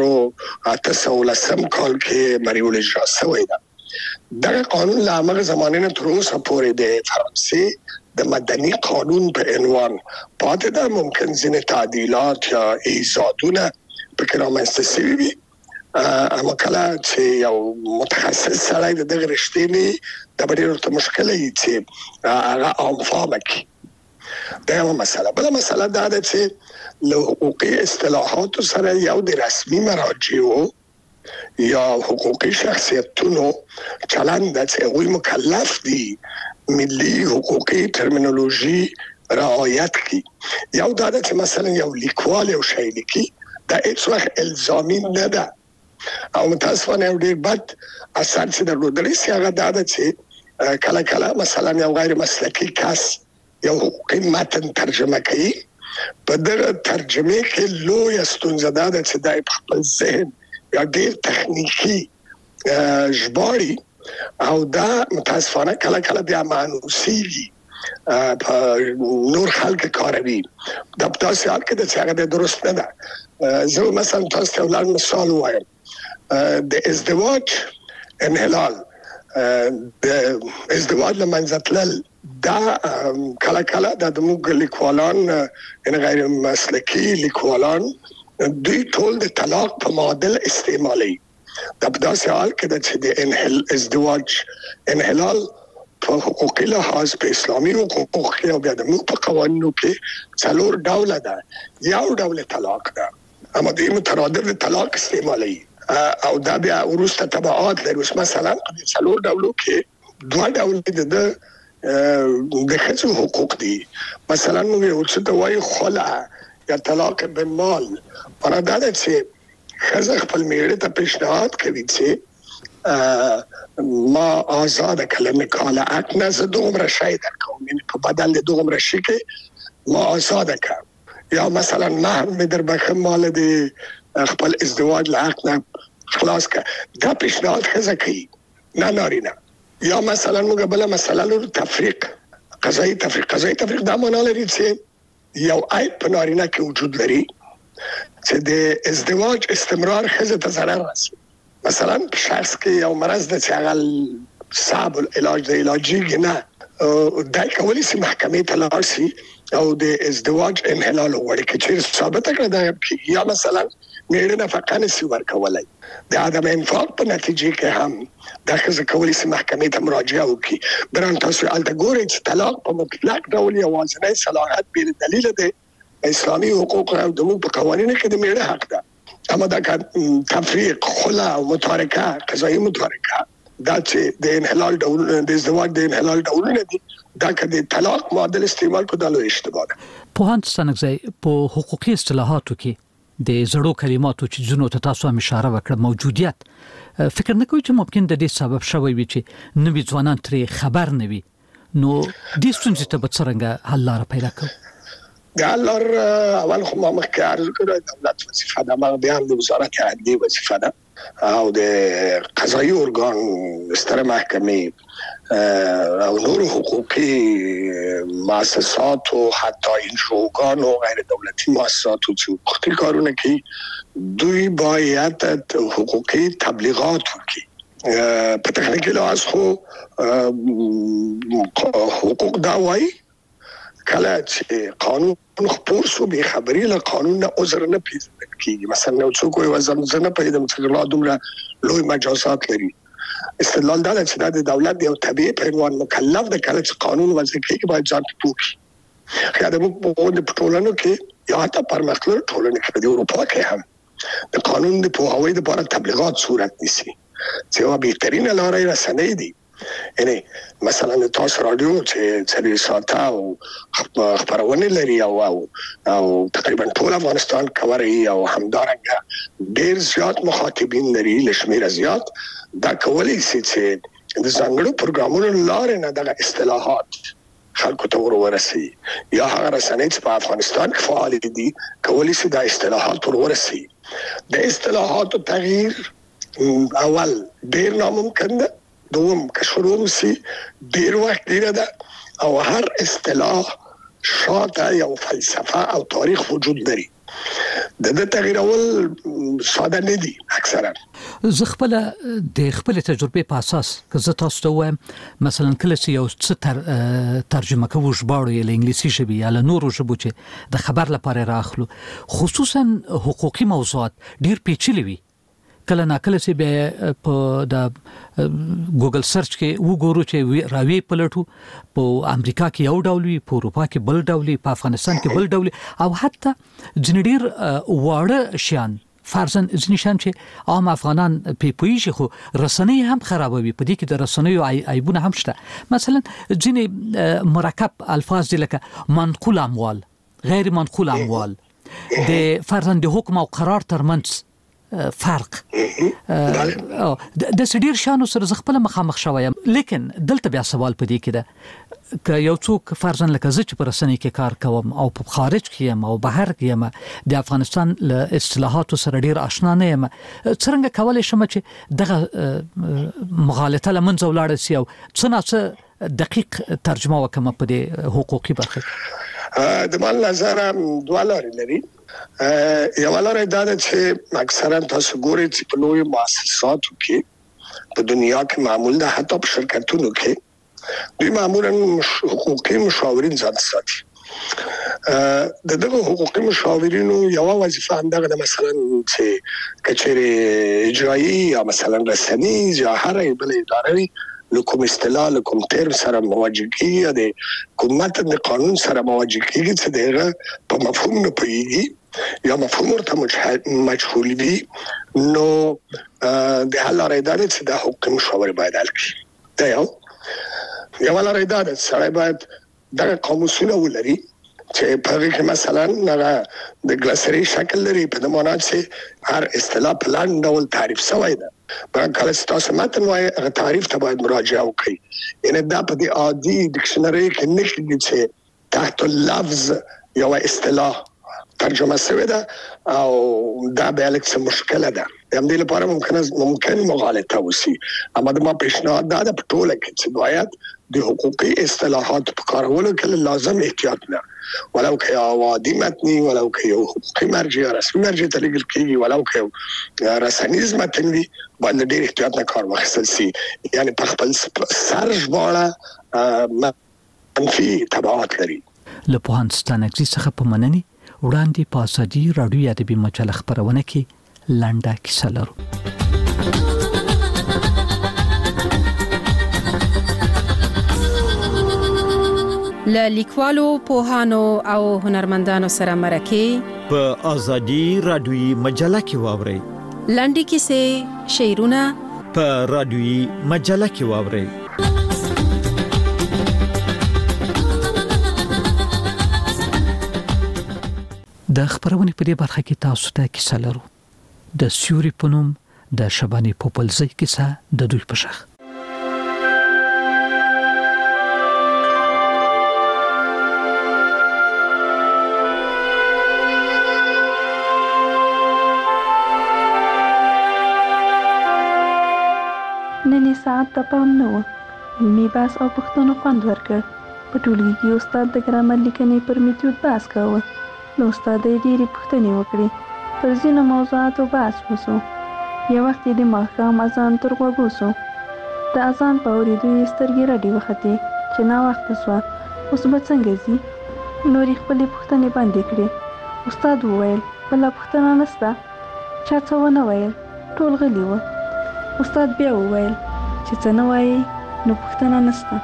1810 کال کې مریول اجرا شوی دا. دا قانون له هغه زمانه نه تر اوسه پورې د فرانسې د مدني قانون په عنوان پاتې ده. ممکن ځینې تعدیلات یا ایجادونه پکې رامنځته شوي وي، اما کله چې یو متخصص سړی د دغه رښتینی د ډېر ورته مشکل وي چې هغه عام فهم کړي. دا یوه مسله. بله مسله دا ده چې له حقوقي اصطلاحاتو سره یو د رسمي مراجعو یا حقوقي شخصیتونو چلند ده چې هغوی مکلف دي ملي حقوقي ترمینولوژي رعایت کړي. یو دا ده چې مثلا یو لیکوال یو شی لیکي دا هیڅ وخت الزامي نه ده او متاسفانه یو ډېر بد اثر چې درلودلی سي هغه دا ده چې کله کله مثلا یو غیر مسلکي کس یو حقوقي متن ترجمه کوي، په دغه ترجمه کې لویه ستونزه دا ده چې دا په خپل ذهن یا ډېر تخنیکي ژباړي او دا متاسفانه کله کله بیا مانوسیږي په نور خلک کاروي. دا په داسې حال کې ده چې هغه درست نه ده. زه مثلا تاسو ته ولر مثال وایم، د ازدواج انحلال، د ازدواج لمنځه تلل دا کله کله د موږ لیکوالان ان غیر مسلکي لیکوالان دوی ټول د طلاق په معادل استعمالي. دا په داسې حال کې ده چې د ازدواج انحلال په حقوقي لحاظ په اسلامي حقوقو کې او بیا د موږ په قوانینو کې څلور ډوله ده. یو ډول طلاق ده اما دوی مترادف طلاق استعمالي او دا بیا وروسته تبعات لري. مثلا په څلور ډولو کې دوه ډول د ښځو حقوق دي. مثلا موږ یو څه ته وایو خلع یا طلاق بالمال. معنا دا ده چې ښځه خپل میړه ته پیشنهاد کوي چې ما آزاده کړم نکاله اکنه زه دومره شی درکوم، یعنی په بدل د دومره شي کې ما آزاده کړم. یا مثلا مهر مې در بخښم مال د خپل ازدواج له حق نه خلاص کړه. دا پیشنهاد ښځه کوي نه نارینه. یا مثلا موږ بله مسله لرو تفریق، قضایي تفریق. قضایي تفریق دا معنا لري چې یو عیب په نارینه کې وجود لري چې د ازدواج استمرار ښځې ته ضرر رسوي. مثلا په شخص کې یو مرض ده چې هغه صعب العلاج د علاجېږي نه، دا کولی شي محکمې ته لاړ شي او د ازدواج انحلال وغواړي که چیرې ثابته کړه دا کېږي. یا مثلا میړه نفقه نشي ورکولی، د عدم انفاق په نتیجې کې هم دا ښځه کولی شي محکمې ته مراجعه وکړي. بران تاسو هلته ګورئ چې طلاق په مطلق ډول یوازینی صلاحیت بې دلیله دی اسلامي حقوق او د موږ په قوانینو کې د میړه حق ده. اما دا تفریق، خلع او متارکه، قضایي متارکه دا چې د انحلال ډول د ازدواج د انحلال ډولونه دي، دا که د طلاق معادل استعمال کو دا لوی اشتباه ده. پوهاند ستانکزی په حقوقي اصطلاحاتو کې د زړو کلماتو چې ځینو ته تاسو هم اشاره وکړه موجودیت، فکر نه کوئ چې ممکن د دې سبب شوی وي چې نوي ځوانان ترې خبر نه وي، نو دې ستونزې ته به څرنګه حل لاره پیدا کوو؟ د حل لاره اول خو ما مخکې عرض کړی دولت وظیفه ده، هغه بیا هم د وزارت عدلیې وظیفه ده او د قضایي ارګان ستره محکمې او نور حقوقي مؤسسات او حتی انجوګان او غیر دولتي مؤسسات چې حقوقي کارونه کوي دوی باید حقوقي تبلیغات وکړي. په تخنیکي لحاظ خو حقوق دا وایي کله چې قانون خپور شو به خبري له قانون نه عذر نه پیژندل کیږي. مثلا یو څوک وایي زه نه پیژنم چې الله دومره لوی مجازات لري استدلال دا چې د دولت یو طبيعي پیروان مکلف د کله چې قانون وضع کوي باید ځان پوښي خو د ټولنو کې یا حتی پرمختللو ټولنو کې د اروپا کې هم د قانون د پوهاوی لپاره تبلیغات صورت نیسي چې یو بهترینه لارې رسنۍ دي. یعنی مثلا تاسو رادیو چې څلور ساعته او خبرونه لري او تقریبا ټول افغانستان کوي او همدارنګه ډیر زیات مخاطبین لري لشمیر زیات دا کولی چې د څنګهړو پروګرامونو لارې نه د اصطلاحات خلکو ته ورسي یا هغه رسنۍ چې په افغانستان کې فعال دي کولی چې د اصطلاحات ورسي. د اصطلاحاتو تغییر اول ډیر ناممکن ده، دوم که شروع وسی ډیر وخت ډیر ده او هر اصطلاح شاته یو فلسفه او تاریخ وجود لري. د تغییرول ساده نه دي اکثرا. زه خپل د خپل تجربه په اساس که زه تاسو ته وایم مثلا کله چې یو څه ترجمه کوو ژباړو یې له انګلیسي ژبې یا له نورو ژبو چې د خبر لپاره راخلو خصوصا حقوقي موضوعات ډیر پیچلي وي کله ناکله چې به په د ګوګل سرچ کې وګورو چې راوي پلټو په امریکا کې یو ډول وي په اروپا کې بل ډول وي په افغانستان کې بل ډول او حتی جنډیر واړه شیان فرضاً ځینې شیان چې عام افغانان په پوهیږي خو رسنۍ هم خرابوي په دې کې د رسنیو عیبونه هم شته. مثلا ځینې مرکب الفاظ دي لکه منقول اموال غیر منقول اموال د فرضاً د حکم او قرار ترمنځ فرق د سډیر شانو سره ز خپل مخامخ شوم لیکن دلته بیا سوال پدې کې ده ک یو څوک فرضاً لکه زه چې پر رسنۍ کې کار کوم او په خارج کې یم او بهر کې یم د افغانستان له اصطلاحاتو سره ډیر آشنا نه یم څنګه کولای شم چې دغه مغالطه لمنځه ولاړ شي او څنګه دقیق ترجمه وکم په دې حقوقي برخه د مان نظر دوه لارې لري. یو لارې دا ده چې اکثرا تاسو ګورئ چې په لوی مؤسساتو کې په دنیا کې معمول ده حتی په شرکتونو کې دوی معمولا حقوقي مشاورین ځان ساتي. دغه حقوقي مشاورینو یو وظیفه همدغه مثلا چې کچېره اجرایی یا مثلا رسنۍ یا هر بل ادارې لکم اصطلاح لکم ترم سره مواجه کیږي د حکومت د قانون سره مواجه کیږي چې دغه په مفهوم نه پوهیږي یا مفهوم ورته مجهول وي نو د حل لارې دا چې د حکم مشاور باید حل کړي. دا یو لارې دا چې سړی باید دغه قاموسونه ولري چې په هغه کې مثلا د ګلاسري شکل لري په معنا چې هر اصطلاح پلان ډول تعریف شوی ده. کله چې تاسو متن وایي هغه تعریف ته باید مراجعه وکړئ. یعنی دا په دې عادي ډکشنری کې نشي چې تحت اللفظ یو اصطلاح ترجمه شوی ده او دا به لکه مشکله ده. هم دې لپاره ممکن مغالطه وسی اما د ما پیشنهاد دا د پټوله کې چې باید د حقوقي اصطلاحات په کارولو کې لازم احتیاط نه ولو که عوادي متني ولو که یو حقوقي مرجع رسمي مرجع تلګل کیږي ولو که رسنیز متن وي باید ډېر احتیاط نه کار واخیستل سي. یعنی په خپل سر ژباړه منفي تبعات لري. له پوهنتون څخه په مننې وړاندې په ازادي راډیو ادبي مجله خبرونه کې لنډه کیسه لرو. له لیکوالو پوهانو او هنرمندانو سره مرکه په ازادي راډیوي مجله کې واورئ. لنډې کیسې شعرونه په راډیوي مجله کې واورئ. د خبرونې په دې برخه کې تاسو ته کیسه لرو. د سیوري په نوم د شبانې پوپلزۍ کیسه د دوی په شخ. نن ساعت ته پام نه و. علمي بحث او پوښتنو خوند ورکړ. په ټولګي کې استاد د ګرامر لیکنې پر میتود بحث کاوه. نو استاد یې ډېرې پوښتنې وکړې. پر ځینو موضوعاتو بحث وشو. یو وخت یې د ماښام اذان تر غوږو شو. د اذان په اورېدو یې سترګې رډې وختې چې ناوخته شوه. اوس به څنګه ځي؟ نور یې خپلې پوښتنې بندې کړې. استاد وویل بله پوښتنه نشته. چا څه ونه ویل، ټول غلي وو. استاد بیا وویل چې څه نه وایي نو پوښتنه نشته.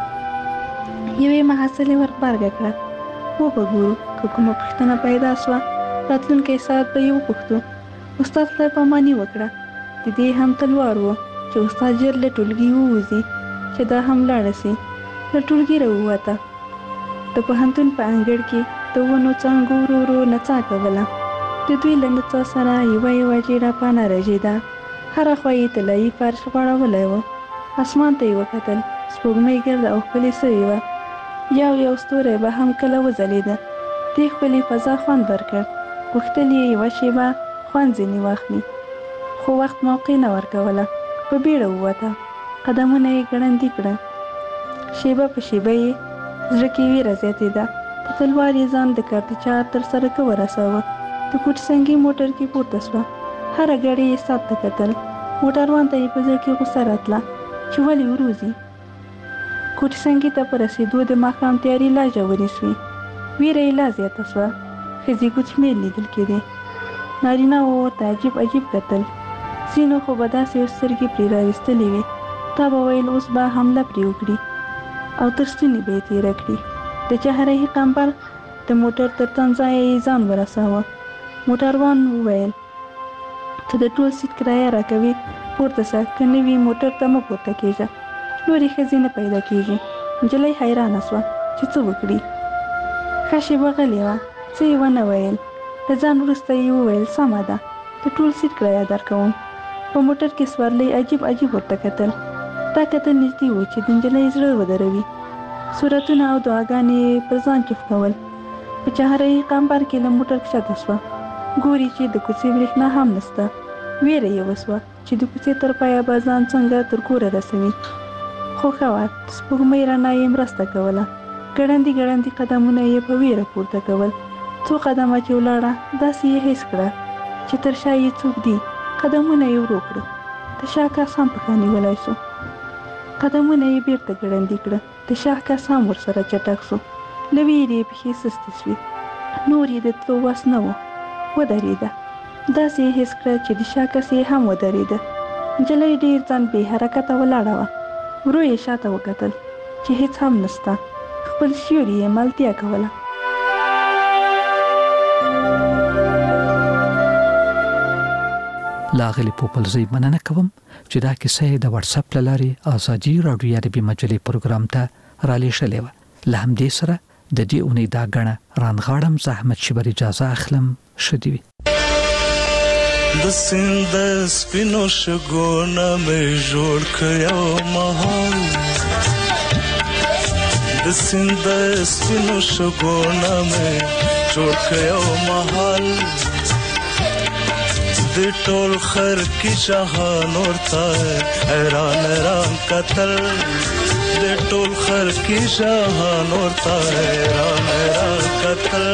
یوې محصلې ورغبرګه کړه. وګورو که کومه پوښتنه پیدا شوه راتلونکی ساعت به یې وپوښتو. استاد خدای پاماني وکړه. د دې هم تلوار و چې استاد ژر له ټولګي ووځي چې دا هم لاړه شي. له ټولګي راووته. د پوهنتون په انګړ کې د ونو څانګو ورو ورو نڅا کوله. د دوی له نڅا سره یوه جیړه پاڼه رژېده. هره خوا یې طلایي فرش غوړولی و. اسمان ته یې وکتل. سپوږمۍ ګرده او ښکلې سوې وه. یو ستوری به هم کله وځلېده. دې ښکلې فضا خوند ورکړ. غوښتل یې یوه شېبه خوند ځینې واخلي، خو وخت موقع نه ورکوله. په بیړه ووته. قدمونه یې ګړندي کړه. شېبه په شېبه یې زړه کې ویره زیاتېده. په تلوار یې ځان د کارتچار تر سړکه ورساوه. د کوټسنګي موټر کې پورته شوه. هره ګړۍ یې ساعت ته کتل. موټروان ته یې په زړه کې غوسه راتله چې ولې وروځي. کوټسنګي ته په رسېدو د ماښام تیاري لا ژورې شوې. ویره یې لا زیاته شوه. ښځې ګوچمېل لیدل کېدې. نارینه وو ورته عجیب کتل. ځینو خو به داسې سترګې پرې راویستلې وې تا به ویل اوس به حمله پرې وکړي او تر ستوني به یې تېره کړي. د چهرهي قمبر د موټر تر تمځایه یې ځان ورساوه. موټروان وویل ته د ټول سیټ کرایه راکوي، پورته شه، که نه وي موټر ته مه پورته کېږه. نورې ښځې نه پیدا کېږي. نجلۍ حیرانه شوه چې څه وکړي. ښه شېبه غلې وه. څه یې ونه ویل. له ځان وروسته یې وویل سمه ده، د ټول سیټ کرایه درکوم. په موټر کې سورلۍ عجیب ورته کتل. دا کتل نږدې و چې د نجلۍ زړه ودروي. صورتونه او دعاګانې پر ځان کیف کول. په چهرهي قمبر کې له موټر کښته شوه. ګوري چې د کوڅې برېښنا هم نشته. ویره یې وسوه چې د کوڅې تر پایه به ځان څنګه تر کوره رسوي. خو ښه وه، سپوږمۍ رڼا یې مرسته کوله. ګړندي قدمونه یې په ویره پورته کول. څو قدمه چې ولاړه داسې یې حس کړه چې تر شا یې څوک دي. قدمونه یې ورو کړه. د شا کس هم پښه نیولی شو. قدمونه یې بیرته ګړندي کړه. د شا کس هم ورسره چټک شو. له ویرې یې پښې سستې شوې. نور یې د تلو وس نه و. ودرېده. داسې یې حس کړه چې د شا کس یې هم ودرېده. نجلۍ ډېر ځان بې حرکته ولاړه وه. ورو یې شاته وکتل چې هیڅ هم نشته. خپل سیوري یې ملتیا کوله. لاغلی پوپلزی مننه کوم چې دا کیسه د واتس اپ لاري ازادي رادیو عربي مجلې پروګرام ته را لېږلې و. له همدې سره د دې اونۍ دا غنه رانغاړم زحمت شبر اجازه اخلم. شدي د سیند سپینو شګونه مې جوړ کړو مهال. د سیند سپینو شګونه مې جوړ کړو مهال. د ټول خر کی جهان ورته حیران قتل. د ټول خر کی جهان ورته حیران قتل.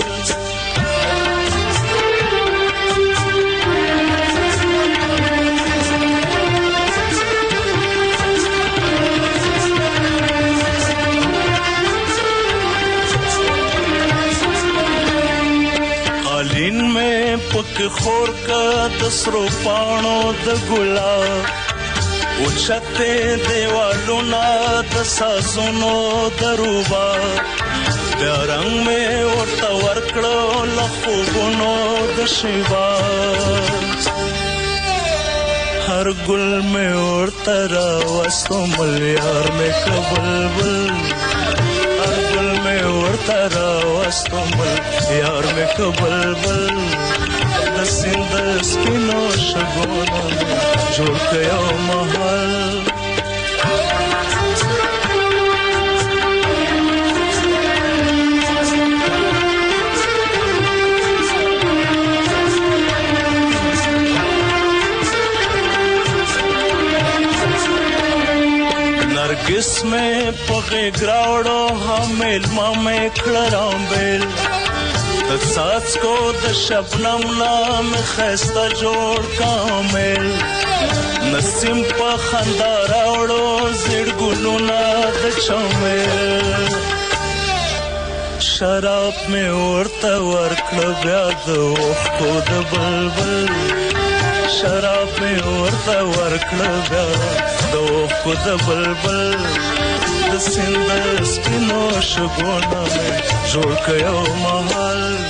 قالین میں پک خور کا دسرو پانو د ګلاب اوچته دیوالو نا د سازونو دروبا د رنگ میں ورته ورکړو لخوبونو د شیوا. هر ګل میں ورته راوستو ملیار میں کبلبل. هر ګل میں ورته راوستو ملیار میں کبلبل. د سیند سپینو شګونه جوړ کړو مهال. नरगिस में पगे ग्रावड़ो हमेल मामे खड़राम बेल. د ساز کو د شبنم نام خسته جوړ کامل. نسیم په خندا راوړو زړ ګلونه د چمل. شراب مې ورته ورکړ بیا د اوښکو د بلبل. شراب می ورته ورکړه بیا د اوښکو د بلبل د سیند سپینو شګونه مې جوړ کړ یو محل